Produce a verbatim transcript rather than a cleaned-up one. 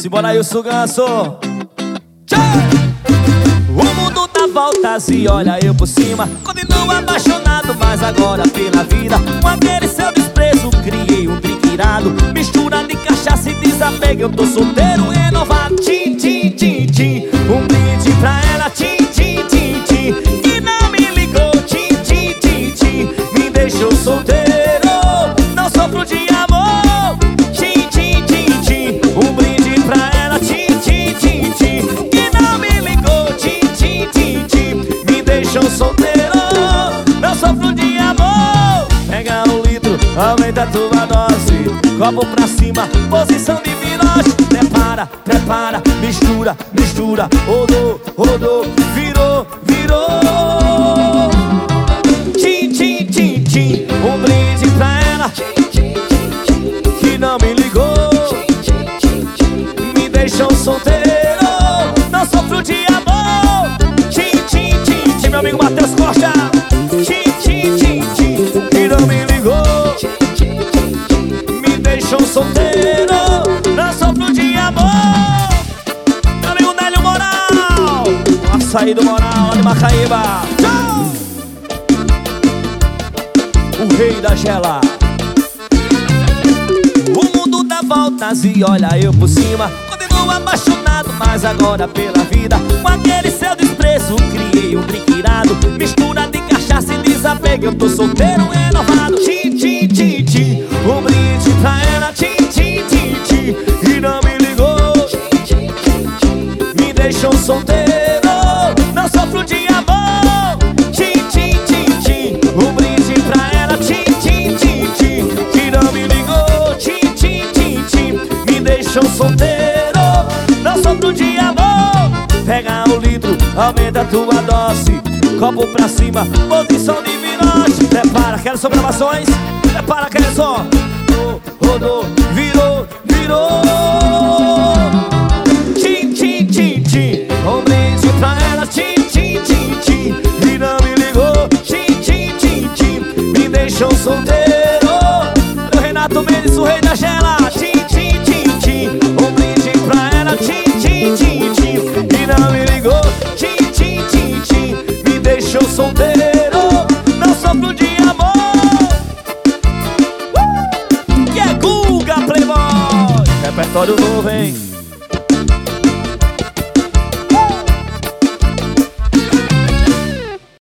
Simbora aí o suganço. O mundo dá voltas e olha eu por cima. Continuo apaixonado, mas agora pela vida. Com aquele seu desprezo criei um drink irado. Mistura de cachaça e desapego. Eu tô solteiro, renovado. Tchim, tchim, tchim, tchim. Um brinde pra ela. Tchim, tchim, tchim, tchim. Que não me ligou. Tchim, tchim, tchim, tchim. Me deixou solteiro, não sofro de amor. Tchim, tchim, tchim, tchim. Um brinde pra ela. Tchim, tchim, tchim, tchim. Que não me ligou. Tchim, tchim, tchim, tchim. Me deixou solteiro, não sofro de amor. Pega um litro, aumenta a tua dose. Copo pra cima, posição de virose. Prepara, prepara, mistura, mistura. Rodou, rodou, virou, virou. Tchim, tchim, tchim, tchim. Um brinde pra ela que não me ligou. Me deixou solteiro, não sofro de amor. Tchim, tchim, tchim, tchim. Meu amigo Matheus Costa. Tchim, tchim, tchim, tchim. Que não me ligou. Me deixou solteiro, não sofro de amor. Meu amigo Nélio Moral. Açaí do Moral, de Macaíba. Tchau! O rei da gela. O mundo dá voltas e olha eu por cima. Continuo apaixonado, mas agora pela vida. Com aquele seu desprezo criei um drink irado. Mistura de cachaça e desapego. Eu tô solteiro, renovado. Tchim, tchim, tchim, tchim. Um brinde pra ela. Tchim, tchim, tchim, tchim. E não me ligou. Me deixou solteiro, não sofro de amor. Tchim, tchim, tchim, tchim. Um brinde pra ela. Tchim, tchim, tchim, tchim. Que não me ligou. Tchim, tchim, tchim, tchim. Me deixou solteiro, não sofro de amor. Pega um litro, aumenta a tua dose. Copo pra cima, posição de virose. Prepara, quero só gravações. Prepara, quero só. Rodou, virou, virou. Tchim, tchim, tchim, tchim. Um brinde pra ela. Tchim, tchim, tchim, tchim. E não me ligou. Tchim, tchim, tchim, tchim. Me deixou solteiro. O Renato Mendes, o rei da gela. Tchim, tchim, tchim, tchim. Um brinde pra ela. Tchim, tchim, tchim, tchim. E não me ligou. Tchim, tchim, tchim, tchim. Me deixou solteiro, não sofro de amor. uh! Que é Guga Playboy. Repertório novo, hein?